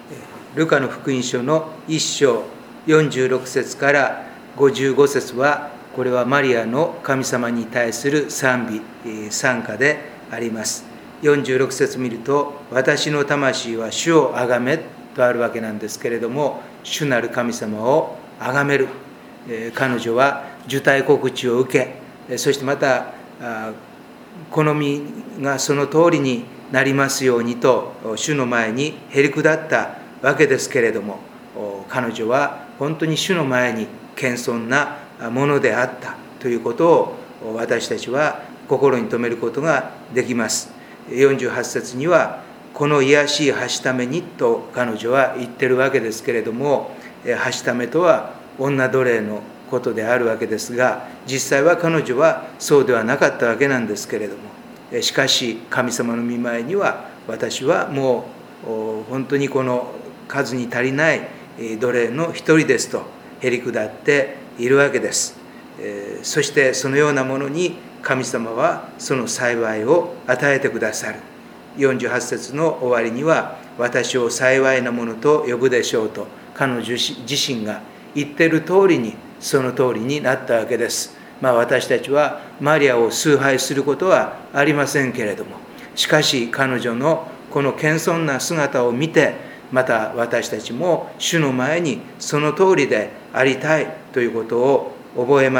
ルカの福音書の1章46節から55節は、これはマリアの神様に対する賛美、賛歌であります。46節見ると、私の魂は主をあがめとあるわけなんですけれども、主なる神様をあがめる。彼女は受胎告知を受け、そしてまた好みがその通りになりますようにと主の前にへり下ったわけですけれども、彼女は本当に主の前に謙遜なものであったということを私たちは心に留めることができます。48節には、この卑しいはしためにと彼女は言ってるわけですけれども、はしためとは女奴隷のことであるわけですが、実際は彼女はそうではなかったわけなんですけれども、しかし神様の御前には、私はもう本当にこの数に足りない奴隷の一人ですとへり下っているわけです。そしてそのようなものに神様はその幸いを与えてくださる。48節の終わりには、私を幸いなものと呼ぶでしょうと彼女自身が言っている通りに、その通りになったわけです。私たちはマリアを崇拝することはありませんけれども、しかし彼女のこの謙遜な姿を見て、また私たちも主の前にその通りでありたいということを覚えます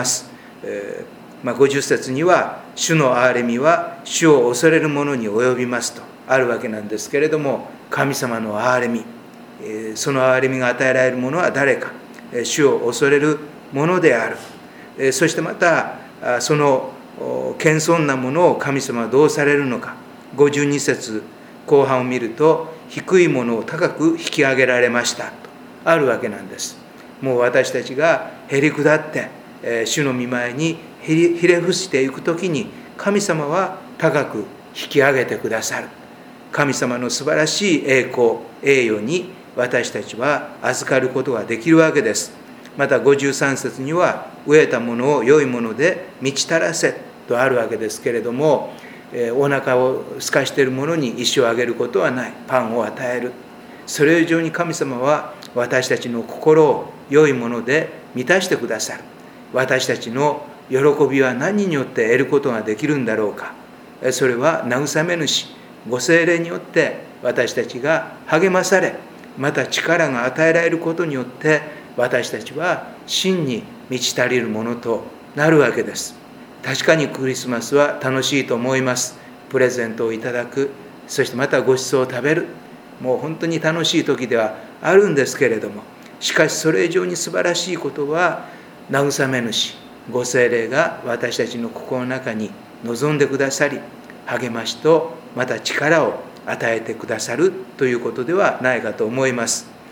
。50節には、主の憐れみは主を恐れる者に及びますとあるわけなんですけれども、神様の憐れみ、その憐れみが与えられる者は誰か、主を恐れる者である。そしてまたその謙遜なものを神様はどうされるのか。52節後半を見ると、低いものを高く引き上げられましたとあるわけなんです。もう私たちがへり下って主の御前にひれ伏していくときに、神様は高く引き上げてくださる。神様の素晴らしい栄光栄誉に私たちは預かることができるわけです。また53節には、飢えたものを良いもので満ち足らせとあるわけですけれども、お腹を空かしている者に石をあげることはない。パンを与える。それ以上に神様は私たちの心を良いもので満たしてくださる。私たちの喜びは何によって得ることができるんだろうか。それは慰め主ご聖霊によって私たちが励まされ、また力が与えられることによって、私たちは真に満ち足りるものとなるわけです。確かにクリスマスは楽しいと思います。プレゼントをいただく、そしてまたご馳走を食べる、もう本当に楽しい時ではあるんですけれども、しかしそれ以上に素晴らしいことは、慰め主ご聖霊が私たちの心の中に臨んでくださり、励ましとまた力を与えてくださるということではないかと思います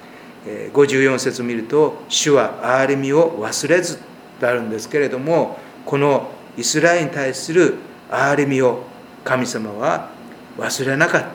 。54節を見ると、主は憐れみを忘れずとあるんですけれども、このイスラエルに対する憐れみを神様は忘れなかった。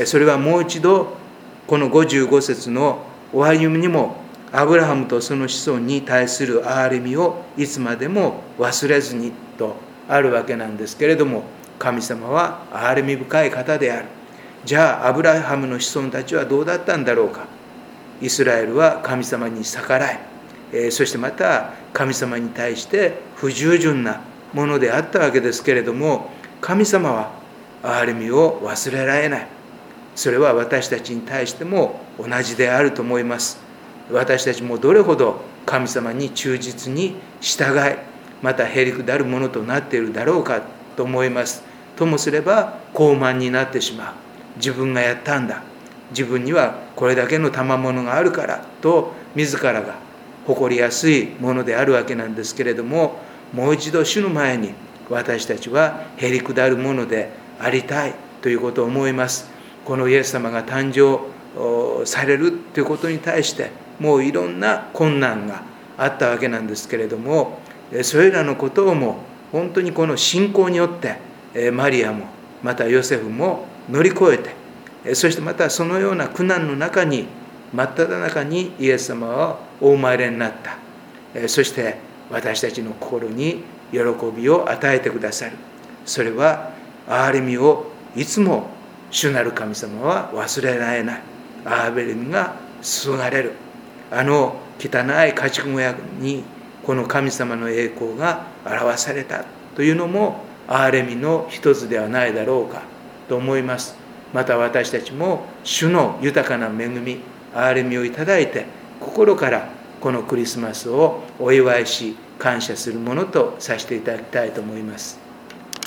それはもう一度この55節の終わりにも、アブラハムとその子孫に対する憐れみをいつまでも忘れずにとあるわけなんですけれども、神様は憐れみ深い方である。じゃあアブラハムの子孫たちはどうだったんだろうか。イスラエルは神様に逆らい、そしてまた神様に対して不従順なものであったわけですけれども、神様は憐れみを忘れられない。それは私たちに対しても同じであると思います。私たちもどれほど神様に忠実に従い、またへりくだるものとなっているだろうかと思います。ともすれば傲慢になってしまう。自分がやったんだ、自分にはこれだけの賜物があるからと自らが誇りやすいものであるわけなんですけれども、もう一度主の前に私たちはへりくだるものでありたいということを思います。このイエス様が誕生されるということに対してもういろんな困難があったわけなんですけれども、それらのことをも本当にこの信仰によってマリアもまたヨセフも乗り越えて、そしてまたそのような苦難の中に真っ只中にイエス様はお生まれになった。そして私たちの心に喜びを与えてくださる。それは憐れみをいつも主なる神様は忘れられない。 アーベルが注がれる。あの汚い家畜小屋にこの神様の栄光が表されたというのも憐れみの一つではないだろうかと思います。また私たちも主の豊かな恵み、憐れみをいただいて、心からこのクリスマスをお祝いし感謝するものとさせていただきたいと思います。